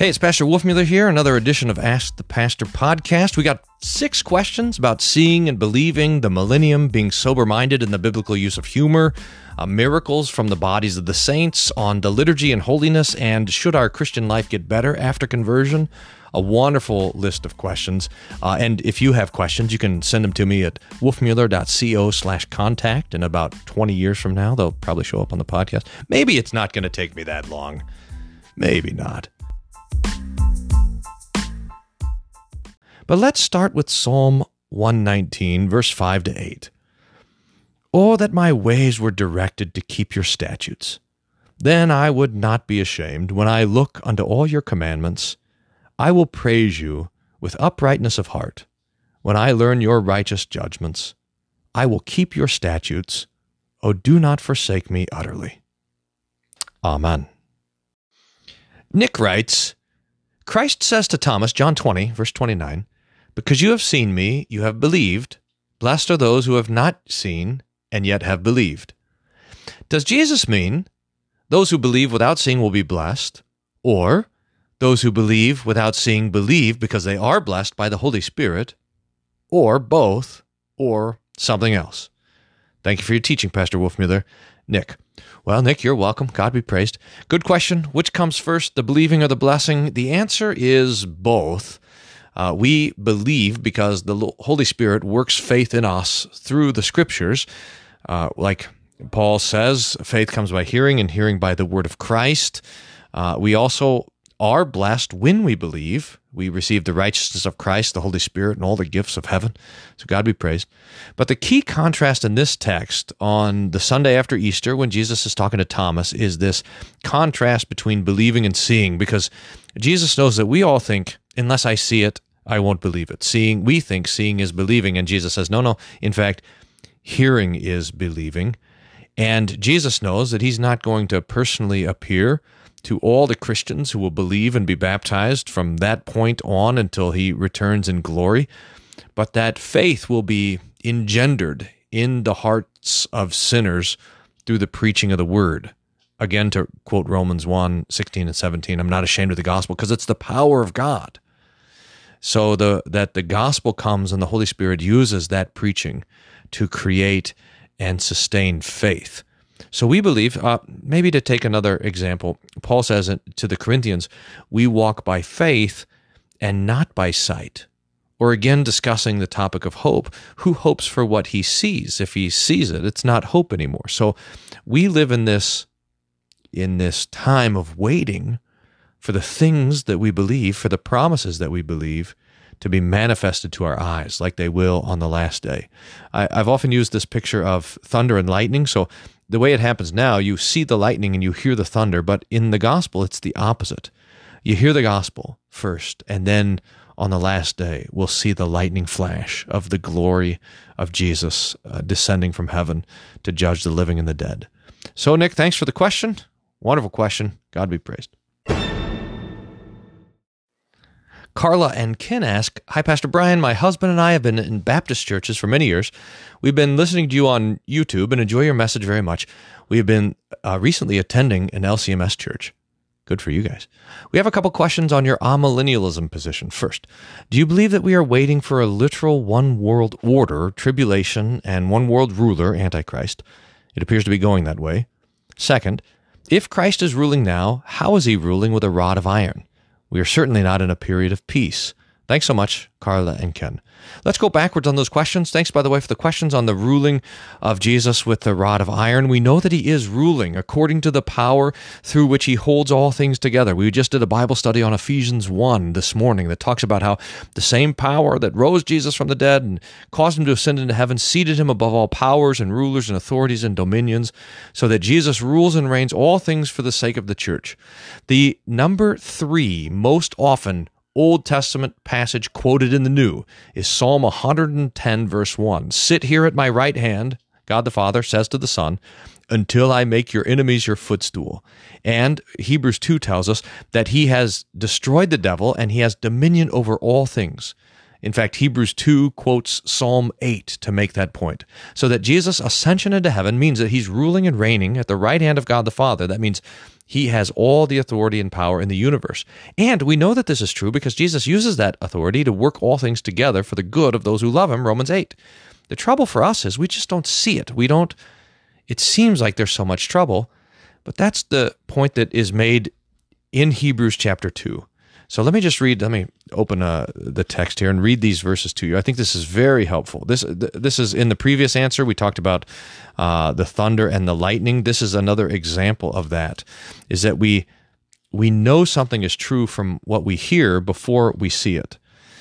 Hey, it's Pastor Wolfmueller here, another edition of Ask the Pastor podcast. We got 6 questions about seeing and believing, the millennium, being sober-minded, and the biblical use of humor, miracles from the bodies of the saints, on the liturgy and holiness, and should our Christian life get better after conversion? A wonderful list of questions. And if you have questions, you can send them to me at wolfmueller.co/contact. And about 20 years from now, they'll probably show up on the podcast. Maybe it's not going to take me that long. Maybe not. But let's start with Psalm 119, verse 5 to 8. Oh, that my ways were directed to keep your statutes. Then I would not be ashamed when I look unto all your commandments. I will praise you with uprightness of heart. When I learn your righteous judgments, I will keep your statutes. Oh, do not forsake me utterly. Amen. Nick writes, Christ says to Thomas, John 20, verse 29, because you have seen me, you have believed. Blessed are those who have not seen and yet have believed. Does Jesus mean those who believe without seeing will be blessed, or those who believe without seeing believe because they are blessed by the Holy Spirit, or both, or something else? Thank you for your teaching, Pastor Wolfmueller. Nick. Well, Nick, you're welcome. God be praised. Good question. Which comes first, the believing or the blessing? The answer is both. We believe because the Holy Spirit works faith in us through the Scriptures. Like Paul says, faith comes by hearing, and hearing by the word of Christ. We also are blessed when we believe. We receive the righteousness of Christ, the Holy Spirit, and all the gifts of heaven. So God be praised. But the key contrast in this text on the Sunday after Easter, when Jesus is talking to Thomas, is this contrast between believing and seeing, because Jesus knows that we all think, unless I see it, I won't believe it. We think seeing is believing, and Jesus says, no. In fact, hearing is believing. And Jesus knows that he's not going to personally appear to all the Christians who will believe and be baptized from that point on until he returns in glory, but that faith will be engendered in the hearts of sinners through the preaching of the word. Again, to quote Romans 1, 16 and 17, I'm not ashamed of the gospel because it's the power of God. So that the gospel comes and the Holy Spirit uses that preaching to create and sustain faith. So we believe, maybe to take another example, Paul says to the Corinthians, we walk by faith and not by sight. Or again, discussing the topic of hope. Who hopes for what he sees? If he sees it, it's not hope anymore. So we live in this time of waiting for the things that we believe, for the promises that we believe to be manifested to our eyes like they will on the last day. I've often used this picture of thunder and lightning. So the way it happens now, you see the lightning and you hear the thunder, but in the gospel, it's the opposite. You hear the gospel first, and then on the last day, we'll see the lightning flash of the glory of Jesus descending from heaven to judge the living and the dead. So, Nick, thanks for the question. Wonderful question. God be praised. Carla and Ken ask, Hi, Pastor Brian. My husband and I have been in Baptist churches for many years. We've been listening to you on YouTube and enjoy your message very much. We have been recently attending an LCMS church. Good for you guys. We have a couple questions on your amillennialism position. First, do you believe that we are waiting for a literal one world order, tribulation, and one world ruler, Antichrist? It appears to be going that way. Second, if Christ is ruling now, how is he ruling with a rod of iron? We are certainly not in a period of peace. Thanks so much, Carla and Ken. Let's go backwards on those questions. Thanks, by the way, for the questions on the ruling of Jesus with the rod of iron. We know that he is ruling according to the power through which he holds all things together. We just did a Bible study on Ephesians 1 this morning that talks about how the same power that rose Jesus from the dead and caused him to ascend into heaven seated him above all powers and rulers and authorities and dominions, so that Jesus rules and reigns all things for the sake of the church. The number 3 most often Old Testament passage quoted in the New is Psalm 110, verse 1. Sit here at my right hand, God the Father says to the Son, until I make your enemies your footstool. And Hebrews 2 tells us that he has destroyed the devil and he has dominion over all things. In fact, Hebrews 2 quotes Psalm 8 to make that point. So that Jesus' ascension into heaven means that he's ruling and reigning at the right hand of God the Father. That means he has all the authority and power in the universe. And we know that this is true because Jesus uses that authority to work all things together for the good of those who love him, Romans 8. The trouble for us is we just don't see it. It seems like there's so much trouble, but that's the point that is made in Hebrews chapter 2. So let me open the text here and read these verses to you. I think this is very helpful. This is in the previous answer. We talked about the thunder and the lightning. This is another example of that, is that we know something is true from what we hear before we see it.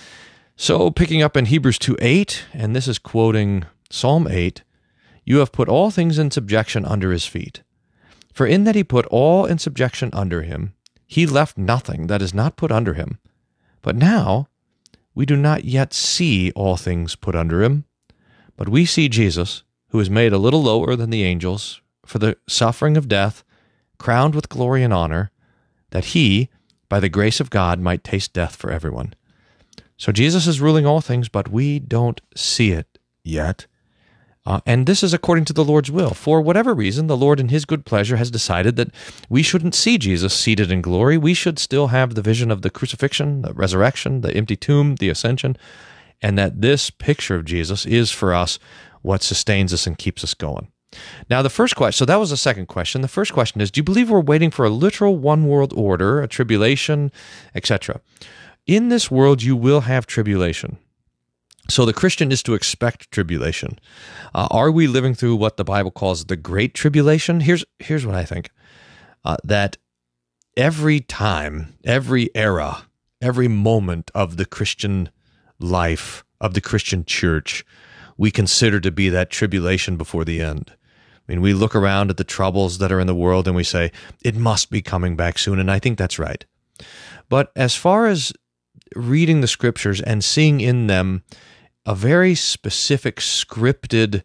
So picking up in Hebrews 2:8, and this is quoting Psalm 8, "You have put all things in subjection under his feet. For in that he put all in subjection under him, he left nothing that is not put under him. But now we do not yet see all things put under him, but we see Jesus, who is made a little lower than the angels, for the suffering of death, crowned with glory and honor, that he, by the grace of God, might taste death for everyone." So Jesus is ruling all things, but we don't see it yet. And this is according to the Lord's will. For whatever reason, the Lord in his good pleasure has decided that we shouldn't see Jesus seated in glory. We should still have the vision of the crucifixion, the resurrection, the empty tomb, the ascension, and that this picture of Jesus is for us what sustains us and keeps us going. Now, the first question, so that was the second question. The first question is, do you believe we're waiting for a literal one world order, a tribulation, etc.? In this world, you will have tribulation. So the Christian is to expect tribulation. Are we living through what the Bible calls the Great Tribulation? Here's what I think. That every time, every era, every moment of the Christian life, of the Christian church, we consider to be that tribulation before the end. I mean, we look around at the troubles that are in the world and we say, it must be coming back soon, and I think that's right. But as far as reading the Scriptures and seeing in them a very specific scripted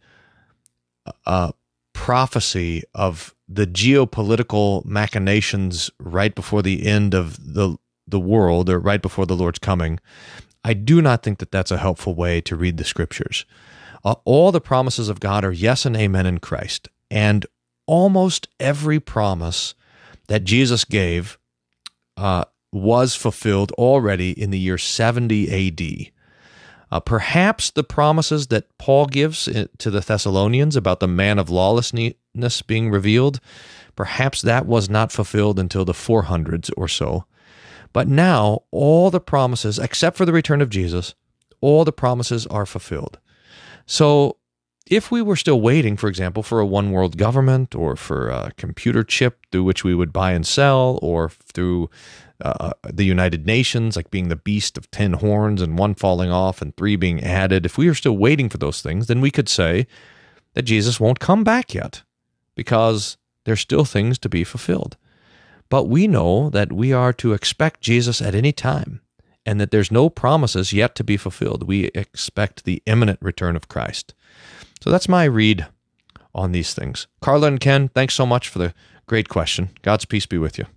prophecy of the geopolitical machinations right before the end of the world, or right before the Lord's coming, I do not think that that's a helpful way to read the Scriptures. All the promises of God are yes and amen in Christ, and almost every promise that Jesus gave was fulfilled already in the year 70 A.D., perhaps the promises that Paul gives to the Thessalonians about the man of lawlessness being revealed, perhaps that was not fulfilled until the 400s or so. But now, all the promises, except for the return of Jesus, all the promises are fulfilled. So if we were still waiting, for example, for a one-world government, or for a computer chip through which we would buy and sell, or through the United Nations, like being the beast of 10 horns and one falling off and 3 being added, if we are still waiting for those things, then we could say that Jesus won't come back yet because there's still things to be fulfilled. But we know that we are to expect Jesus at any time, and that there's no promises yet to be fulfilled. We expect the imminent return of Christ. So that's my read on these things. Carla and Ken, thanks so much for the great question. God's peace be with you.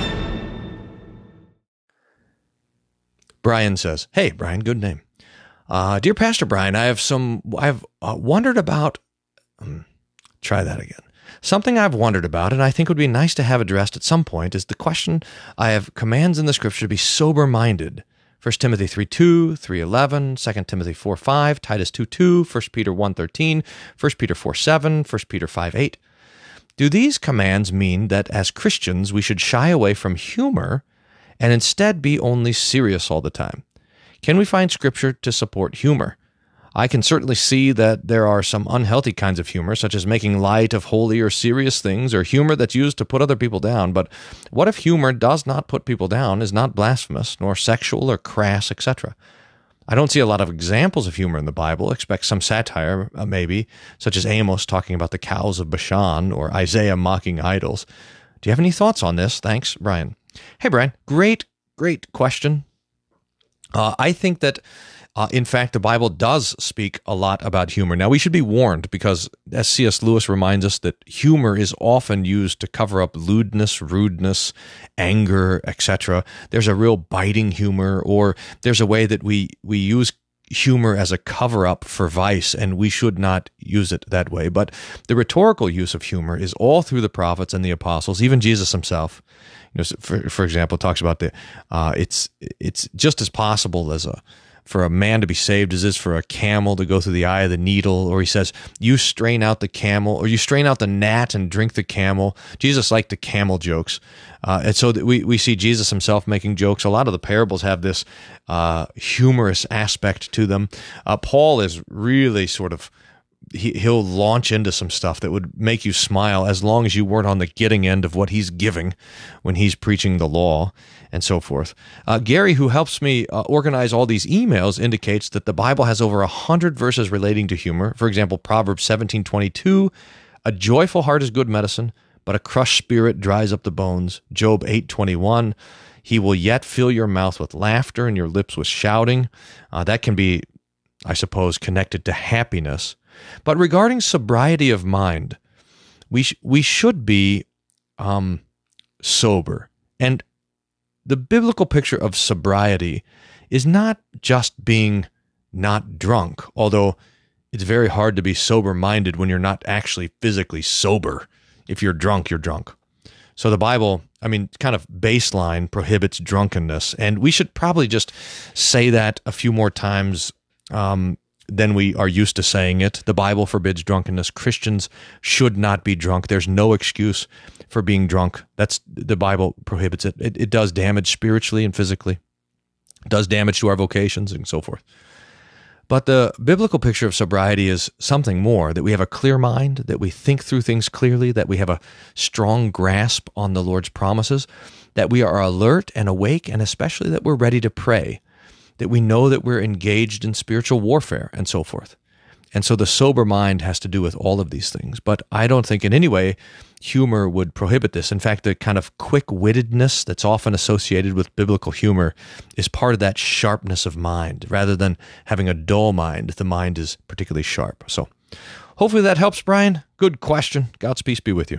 Brian says, "Hey, Brian, good name. Dear Pastor Brian, I've wondered about, try that again. Something I've wondered about, and I think would be nice to have addressed at some point, is the question, I have commands in the Scripture to be sober-minded. 1 Timothy 3:2, 3:11, 2 Timothy 4:5, Titus 2:2, 1 Peter 1:13, 1 Peter 4:7, 1 Peter 5:8. Do these commands mean that as Christians we should shy away from humor and instead be only serious all the time? Can we find Scripture to support humor? I can certainly see that there are some unhealthy kinds of humor, such as making light of holy or serious things, or humor that's used to put other people down. But what if humor does not put people down, is not blasphemous, nor sexual or crass, etc.? I don't see a lot of examples of humor in the Bible. Expect some satire, maybe, such as Amos talking about the cows of Bashan, or Isaiah mocking idols. Do you have any thoughts on this? Thanks, Brian. Hey, Brian, great question. I think that, in fact, the Bible does speak a lot about humor. Now, we should be warned because, as C.S. Lewis reminds us, that humor is often used to cover up lewdness, rudeness, anger, etc. There's a real biting humor, or there's a way that we use humor as a cover-up for vice, and we should not use it that way. But the rhetorical use of humor is all through the prophets and the apostles, even Jesus himself. For example, talks about it's just as possible for a man to be saved as is for a camel to go through the eye of the needle. Or he says, you strain out the camel, or you strain out the gnat and drink the camel. Jesus liked the camel jokes. And so we see Jesus himself making jokes. A lot of the parables have this humorous aspect to them. Paul is really sort of, he'll launch into some stuff that would make you smile as long as you weren't on the getting end of what he's giving when he's preaching the law and so forth. Gary, who helps me organize all these emails, indicates that the Bible has over 100 verses relating to humor. For example, Proverbs 17:22, a joyful heart is good medicine, but a crushed spirit dries up the bones. Job 8:21, he will yet fill your mouth with laughter and your lips with shouting. That can be, I suppose, connected to happiness. But regarding sobriety of mind, we should be sober. And the biblical picture of sobriety is not just being not drunk, although it's very hard to be sober-minded when you're not actually physically sober. If you're drunk, you're drunk. So the Bible, kind of baseline prohibits drunkenness, and we should probably just say that a few more times than we are used to saying it. The Bible forbids drunkenness. Christians should not be drunk. There's no excuse for being drunk. The Bible prohibits it. It does damage spiritually and physically. It does damage to our vocations and so forth. But the biblical picture of sobriety is something more, that we have a clear mind, that we think through things clearly, that we have a strong grasp on the Lord's promises, that we are alert and awake, and especially that we're ready to pray, that we know that we're engaged in spiritual warfare and so forth. And so the sober mind has to do with all of these things. But I don't think in any way humor would prohibit this. In fact, the kind of quick-wittedness that's often associated with biblical humor is part of that sharpness of mind. Rather than having a dull mind, the mind is particularly sharp. So hopefully that helps, Brian. Good question. God's peace be with you.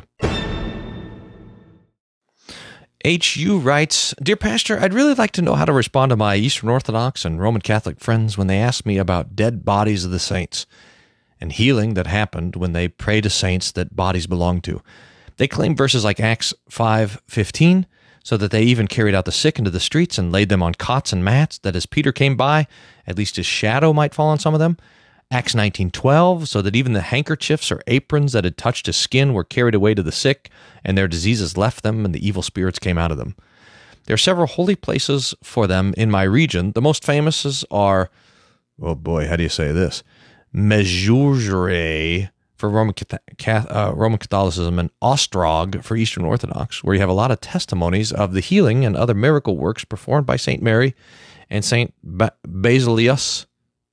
H.U. writes, Dear Pastor, I'd really like to know how to respond to my Eastern Orthodox and Roman Catholic friends when they ask me about dead bodies of the saints and healing that happened when they pray to saints that bodies belong to. They claim verses like Acts 5:15, so that they even carried out the sick into the streets and laid them on cots and mats, that as Peter came by, at least his shadow might fall on some of them. Acts 19:12, so that even the handkerchiefs or aprons that had touched his skin were carried away to the sick, and their diseases left them, and the evil spirits came out of them. There are several holy places for them in my region. The most famous are, oh boy, how do you say this? Mejurje for Roman Catholicism and Ostrog for Eastern Orthodox, where you have a lot of testimonies of the healing and other miracle works performed by St. Mary and St. Basilius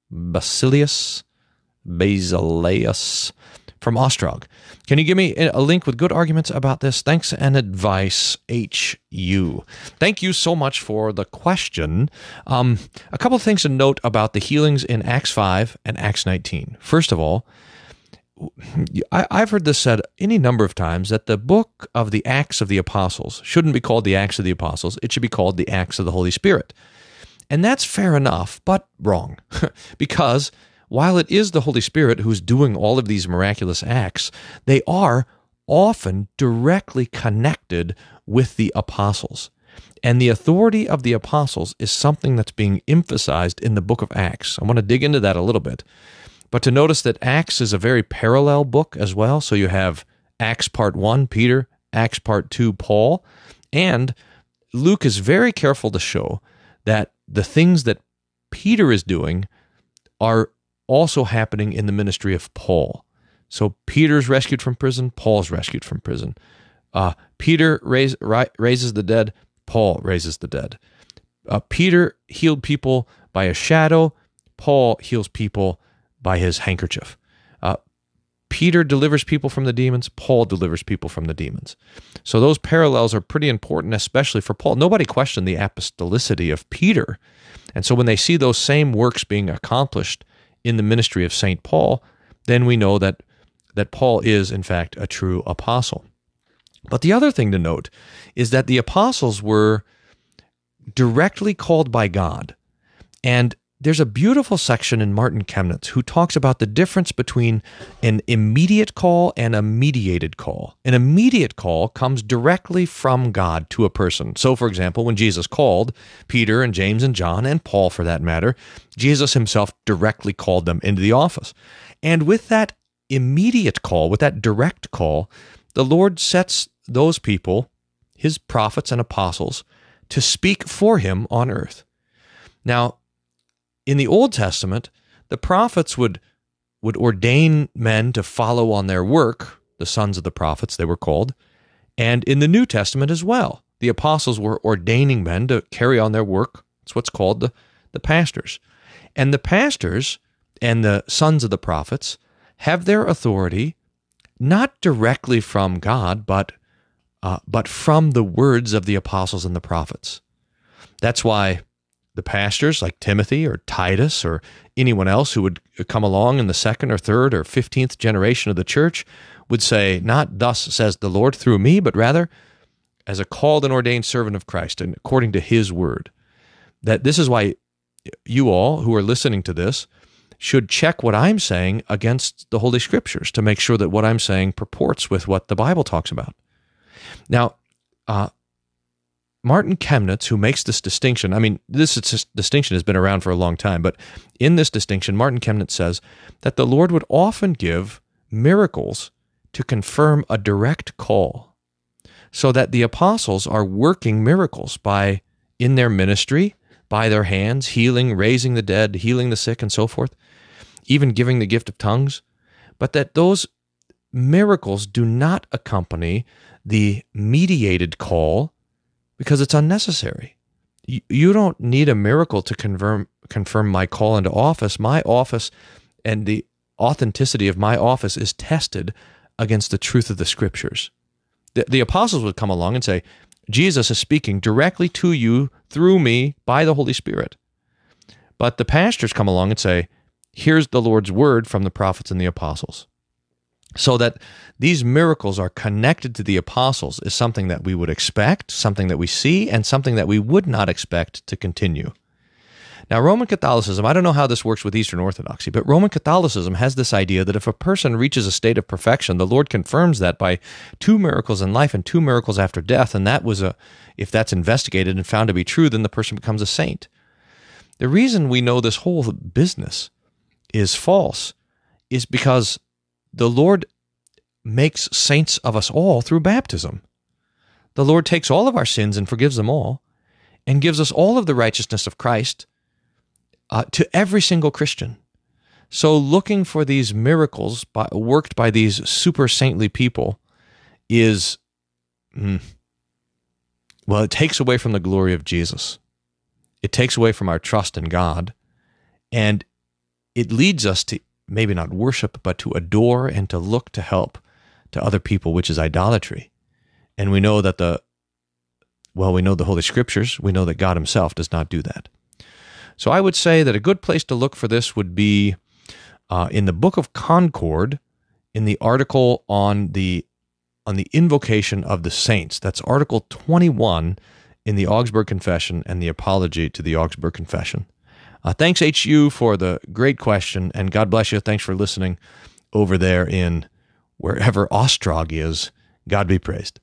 from Ostrog. Can you give me a link with good arguments about this? Thanks and advice, H.U. Thank you so much for the question. A couple of things to note about the healings in Acts 5 and Acts 19. First of all, I've heard this said any number of times that the book of the Acts of the Apostles shouldn't be called the Acts of the Apostles. It should be called the Acts of the Holy Spirit. And that's fair enough, but wrong. Because while it is the Holy Spirit who's doing all of these miraculous acts, they are often directly connected with the apostles. And the authority of the apostles is something that's being emphasized in the book of Acts. I want to dig into that a little bit. But to notice that Acts is a very parallel book as well. So you have Acts part 1, Peter, Acts part 2, Paul. And Luke is very careful to show that the things that Peter is doing are also happening in the ministry of Paul. So Peter's rescued from prison, Paul's rescued from prison. Peter raises the dead, Paul raises the dead. Peter healed people by a shadow, Paul heals people by his handkerchief. Peter delivers people from the demons, Paul delivers people from the demons. So those parallels are pretty important, especially for Paul. Nobody questioned the apostolicity of Peter. And so when they see those same works being accomplished in the ministry of St. Paul, then we know that Paul is, in fact, a true apostle. But the other thing to note is that the apostles were directly called by God, and there's a beautiful section in Martin Chemnitz who talks about the difference between an immediate call and a mediated call. An immediate call comes directly from God to a person. So, for example, when Jesus called Peter and James and John, and Paul for that matter, Jesus himself directly called them into the office. And with that immediate call, with that direct call, the Lord sets those people, his prophets and apostles, to speak for him on earth. Now, in the Old Testament, the prophets would ordain men to follow on their work, the sons of the prophets they were called, and in the New Testament as well. The apostles were ordaining men to carry on their work. It's what's called the pastors. And the pastors and the sons of the prophets have their authority not directly from God, but from the words of the apostles and the prophets. That's why the pastors like Timothy or Titus or anyone else who would come along in the second or third or 15th generation of the church would say, not thus says the Lord through me, but rather as a called and ordained servant of Christ and according to his word. That this is why you all who are listening to this should check what I'm saying against the Holy Scriptures to make sure that what I'm saying purports with what the Bible talks about. Now, Martin Chemnitz, who makes this distinction, I mean, this distinction has been around for a long time, but in this distinction, Martin Chemnitz says that the Lord would often give miracles to confirm a direct call, so that the apostles are working miracles in their ministry, by their hands, healing, raising the dead, healing the sick, and so forth, even giving the gift of tongues, but that those miracles do not accompany the mediated call, because it's unnecessary. You don't need a miracle to confirm my call into office. My office and the authenticity of my office is tested against the truth of the Scriptures. The apostles would come along and say, Jesus is speaking directly to you through me by the Holy Spirit. But the pastors come along and say, here's the Lord's word from the prophets and the apostles. So that these miracles are connected to the apostles is something that we would expect, something that we see, and something that we would not expect to continue. Now, Roman Catholicism, I don't know how this works with Eastern Orthodoxy, but Roman Catholicism has this idea that if a person reaches a state of perfection, the Lord confirms that by 2 miracles in life and 2 miracles after death, and if that's investigated and found to be true, then the person becomes a saint. The reason we know this whole business is false is because the Lord makes saints of us all through baptism. The Lord takes all of our sins and forgives them all and gives us all of the righteousness of Christ to every single Christian. So looking for these miracles worked by these super saintly people is, it takes away from the glory of Jesus. It takes away from our trust in God, and it leads us to maybe not worship, but to adore and to look to help to other people, which is idolatry. And we know that we know the Holy Scriptures, we know that God himself does not do that. So I would say that a good place to look for this would be in the Book of Concord, in the article on the invocation of the saints. That's Article 21 in the Augsburg Confession and the Apology to the Augsburg Confession. Thanks, HU, for the great question, and God bless you. Thanks for listening over there in wherever Ostrog is. God be praised.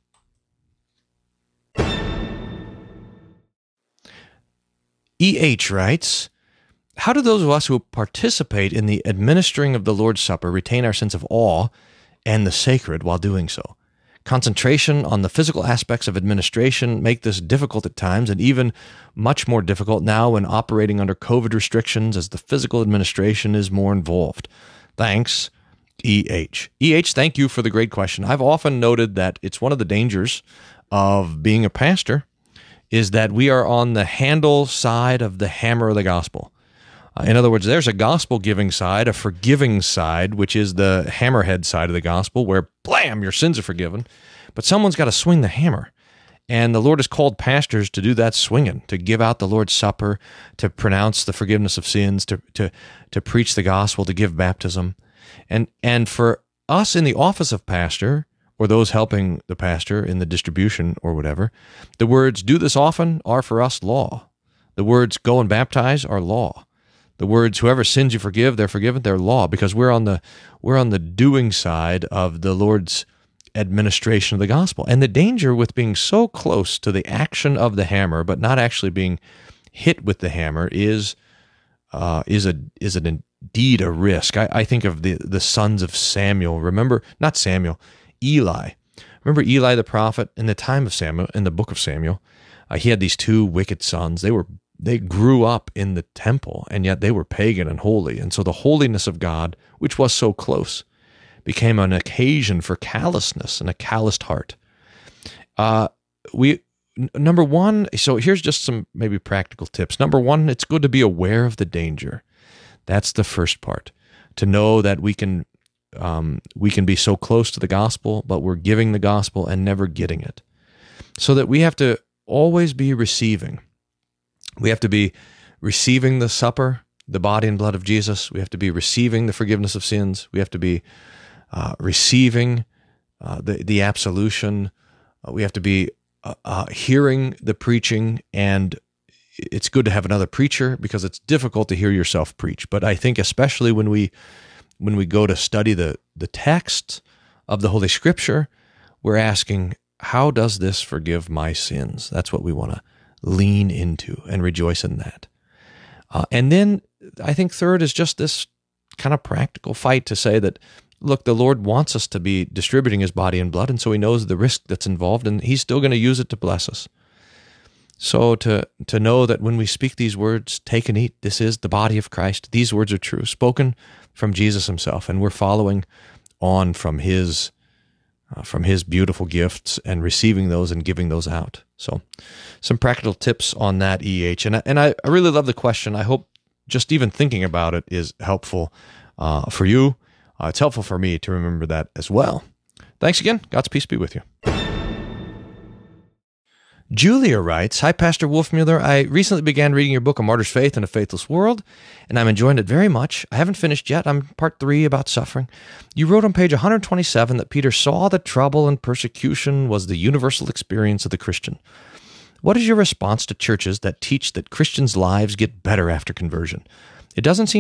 EH writes, how do those of us who participate in the administering of the Lord's Supper retain our sense of awe and the sacred while doing so? Concentration on the physical aspects of administration make this difficult at times, and even much more difficult now when operating under COVID restrictions as the physical administration is more involved. Thanks, EH. EH, thank you for the great question. I've often noted that it's one of the dangers of being a pastor is that we are on the handle side of the hammer of the gospel. In other words, there's a gospel-giving side, a forgiving side, which is the hammerhead side of the gospel, where, blam, your sins are forgiven. But someone's got to swing the hammer. And the Lord has called pastors to do that swinging, to give out the Lord's Supper, to pronounce the forgiveness of sins, to preach the gospel, to give baptism. And for us in the office of pastor, or those helping the pastor in the distribution or whatever, the words, do this often, are for us law. The words, go and baptize, are law. The words, whoever sins you forgive, they're forgiven, they're law, because we're on the doing side of the Lord's administration of the gospel. And the danger with being so close to the action of the hammer, but not actually being hit with the hammer, is indeed a risk. I think of the sons of Samuel. Remember, not Samuel, Eli. Remember Eli the prophet in the time of Samuel, in the book of Samuel? He had these two wicked sons. They grew up in the temple, and yet they were pagan and holy. And so the holiness of God, which was so close, became an occasion for callousness and a calloused heart. Number one, so here's just some maybe practical tips. Number one, it's good to be aware of the danger. That's the first part. To know that we can be so close to the gospel, but we're giving the gospel and never getting it. So that we have to always be receiving. We have to be receiving the supper, the body and blood of Jesus. We have to be receiving the forgiveness of sins. We have to be receiving the absolution. We have to be hearing the preaching, and it's good to have another preacher because it's difficult to hear yourself preach. But I think especially when we go to study the text of the Holy Scripture, we're asking, how does this forgive my sins? That's what we want to lean into and rejoice in that. And then I think third is just this kind of practical fight to say that, look, the Lord wants us to be distributing His body and blood, and so He knows the risk that's involved, and He's still going to use it to bless us. So to know that when we speak these words, take and eat, this is the body of Christ, these words are true, spoken from Jesus Himself, and we're following on from His beautiful gifts and receiving those and giving those out. So some practical tips on that, EH. And I really love the question. I hope just even thinking about it is helpful for you. It's helpful for me to remember that as well. Thanks again. God's peace be with you. Julia writes, Hi, Pastor Wolfmueller. I recently began reading your book, A Martyr's Faith in a Faithless World, and I'm enjoying it very much. I haven't finished yet. I'm part 3 about suffering. You wrote on page 127 that Peter saw that trouble and persecution was the universal experience of the Christian. What is your response to churches that teach that Christians' lives get better after conversion? It doesn't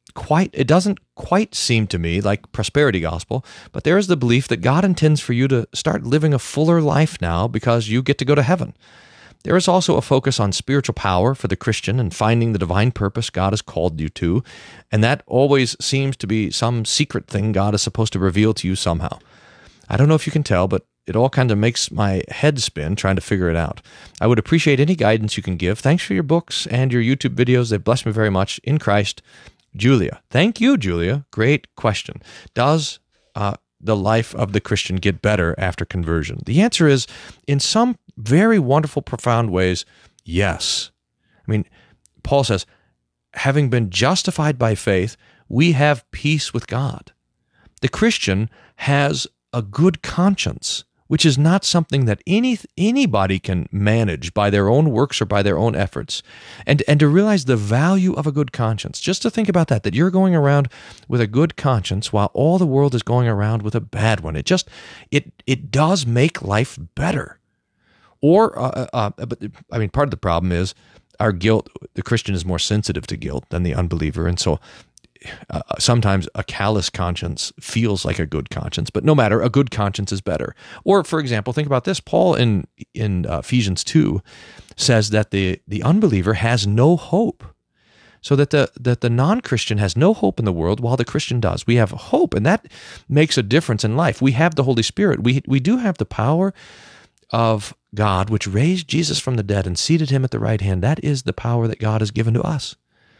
quite seem to me like prosperity gospel, but there is the belief that God intends for you to start living a fuller life now because you get to go to heaven. There is also a focus on spiritual power for the Christian and finding the divine purpose God has called you to, and that always seems to be some secret thing God is supposed to reveal to you somehow. I don't know if you can tell, but it all kind of makes my head spin trying to figure it out. I would appreciate any guidance you can give. Thanks for your books and your YouTube videos. They bless me very much. In Christ, Julia. Thank you, Julia. Great question. Does the life of the Christian get better after conversion? The answer is, in some very wonderful, profound ways, yes. I mean, Paul says, having been justified by faith, we have peace with God. The Christian has a good conscience, which is not something that anybody can manage by their own works or by their own efforts. And to realize the value of a good conscience, just to think about that you're going around with a good conscience while all the world is going around with a bad one. It does make life better. Or, but I mean, part of the problem is our guilt. The Christian is more sensitive to guilt than the unbeliever, and so sometimes a callous conscience feels like a good conscience, but no matter, a good conscience is better. Or, for example, think about this. Paul in Ephesians 2 says that the unbeliever has no hope. So that the non-Christian has no hope in the world while the Christian does. We have hope, and that makes a difference in life. We have the Holy Spirit. We do have the power of God, which raised Jesus from the dead and seated Him at the right hand. That is the power that God has given to us.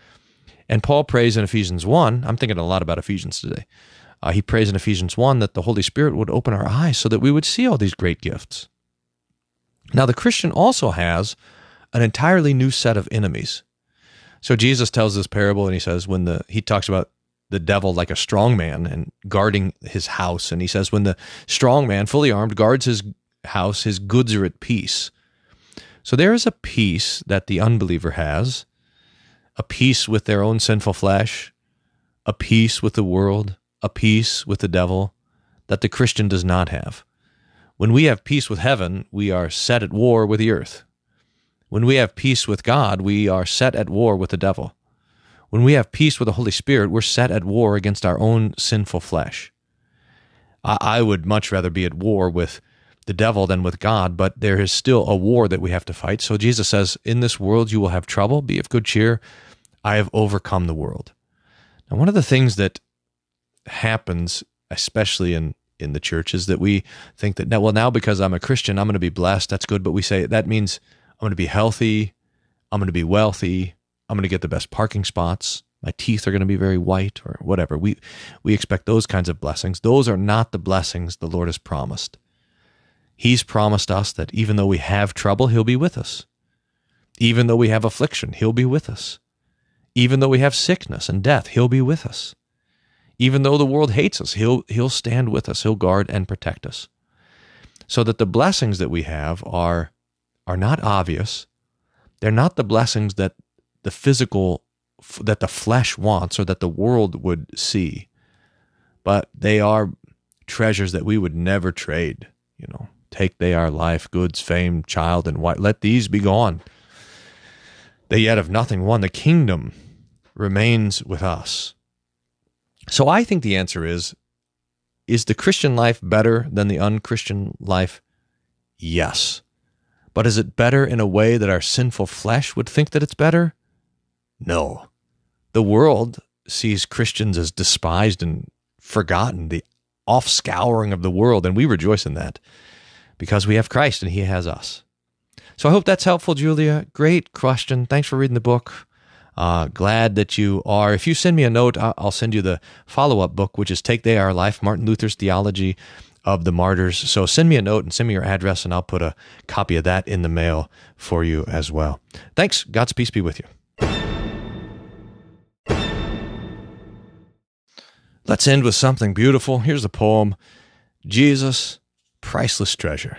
And Paul prays in Ephesians 1, I'm thinking a lot about Ephesians today. He prays in Ephesians 1 that the Holy Spirit would open our eyes so that we would see all these great gifts. Now, the Christian also has an entirely new set of enemies. So Jesus tells this parable, and he says, he talks about the devil like a strong man and guarding his house. And he says, when the strong man, fully armed, guards his house, his goods are at peace. So there is a peace that the unbeliever has, a peace with their own sinful flesh, a peace with the world, a peace with the devil that the Christian does not have. When we have peace with heaven, we are set at war with the earth. When we have peace with God, we are set at war with the devil. When we have peace with the Holy Spirit, we're set at war against our own sinful flesh. I would much rather be at war with the devil than with God, but there is still a war that we have to fight. So Jesus says, in this world you will have trouble. Be of good cheer. I have overcome the world. Now, one of the things that happens, especially in the church, is that we think that, now because I'm a Christian, I'm going to be blessed. That's good. But we say that means I'm going to be healthy. I'm going to be wealthy. I'm going to get the best parking spots. My teeth are going to be very white or whatever. We expect those kinds of blessings. Those are not the blessings the Lord has promised. He's promised us that even though we have trouble, He'll be with us. Even though we have affliction, He'll be with us. Even though we have sickness and death, He'll be with us. Even though the world hates us, He'll stand with us. He'll guard and protect us. So that the blessings that we have are not obvious. They're not the blessings that the flesh wants or that the world would see, but they are treasures that we would never trade. Take they our life, goods, fame, child, and wife. Let these be gone. They yet have nothing won. The kingdom remains with us. So I think the answer is the Christian life better than the unchristian life? Yes. But is it better in a way that our sinful flesh would think that it's better? No. The world sees Christians as despised and forgotten, the offscouring of the world, and we rejoice in that because we have Christ and He has us. So I hope that's helpful, Julia. Great question. Thanks for reading the book. Glad that you are. If you send me a note, I'll send you the follow-up book, which is Take They Our Life, Martin Luther's Theology of the Martyrs. So send me a note and send me your address, and I'll put a copy of that in the mail for you as well. Thanks. God's peace be with you. Let's end with something beautiful. Here's a poem, Jesus, Priceless Treasure.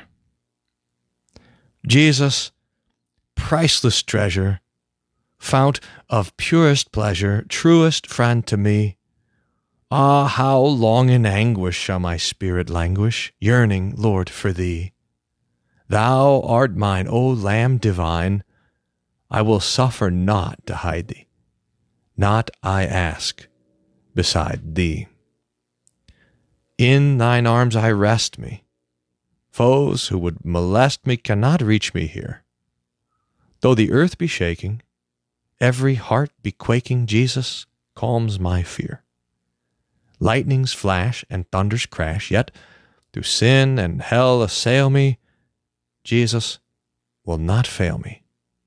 Jesus, priceless treasure, fount of purest pleasure, truest friend to me. Ah, how long in anguish shall my spirit languish, yearning, Lord, for Thee. Thou art mine, O Lamb divine, I will suffer not to hide Thee. Not I ask beside Thee. In Thine arms I rest me. Foes who would molest me cannot reach me here. Though the earth be shaking, every heart be quaking, Jesus calms my fear. Lightnings flash and thunders crash, yet through sin and hell assail me, Jesus will not fail me.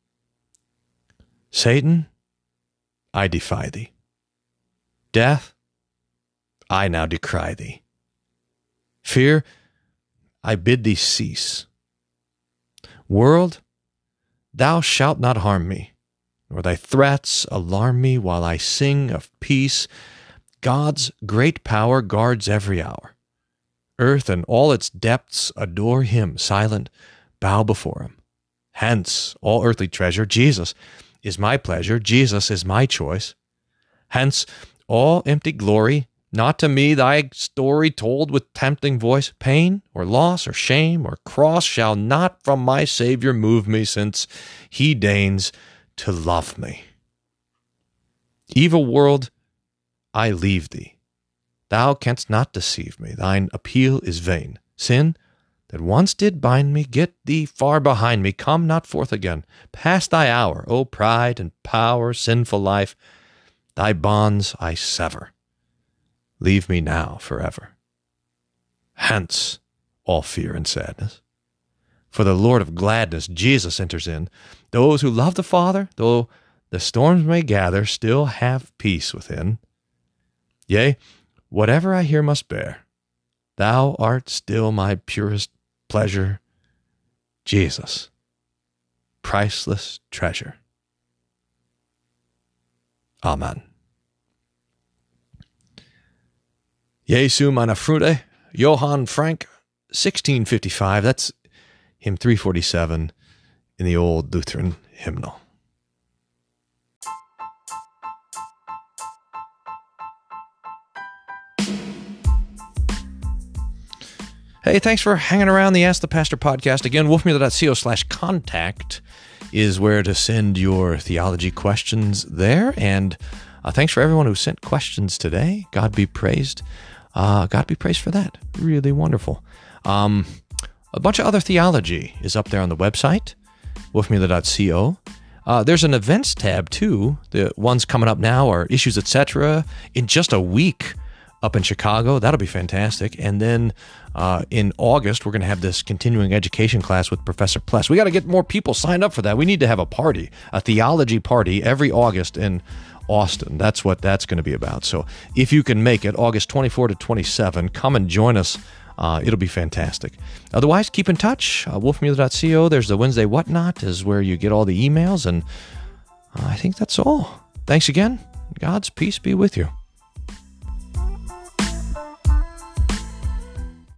Satan, I defy Thee. Death, I now decry Thee. Fear, I bid Thee cease. World, Thou shalt not harm me, nor Thy threats alarm me while I sing of peace. God's great power guards every hour. Earth and all its depths adore Him, silent, bow before Him. Hence, all earthly treasure, Jesus is my pleasure, Jesus is my choice. Hence, all empty glory, not to me Thy story told with tempting voice. Pain or loss or shame or cross shall not from my Savior move me, since He deigns to love me. Evil world, I leave Thee. Thou canst not deceive me. Thine appeal is vain. Sin, that once did bind me, get Thee far behind me. Come not forth again. Past Thy hour, O pride and power, sinful life, Thy bonds I sever. Leave me now forever. Hence all fear and sadness. For the Lord of gladness, Jesus, enters in. Those who love the Father, though the storms may gather, still have peace within. Yea, whatever I here must bear, Thou art still my purest pleasure, Jesus, priceless treasure. Amen. Jesu meine Freude, Johann Frank, 1655. That's hymn 347 in the old Lutheran hymnal. Hey, thanks for hanging around the Ask the Pastor podcast. Again, wolfmueller.co/contact is where to send your theology questions there. And Thanks for everyone who sent questions today. God be praised. God be praised for that. Really wonderful. A bunch of other theology is up there on the website, wolfmueller.co. There's an events tab, too. The ones coming up now are Issues, Etc. in just a week up in Chicago. That'll be fantastic. And then in August, we're going to have this continuing education class with Professor Pless. We got to get more people signed up for that. We need to have a party, a theology party every August in Austin. That's what that's going to be about. So if you can make it, August 24 to 27, come and join us. It'll be fantastic. Otherwise, keep in touch. Wolfmueller.co. There's the Wednesday Whatnot is where you get all the emails. And I think that's all. Thanks again. God's peace be with you.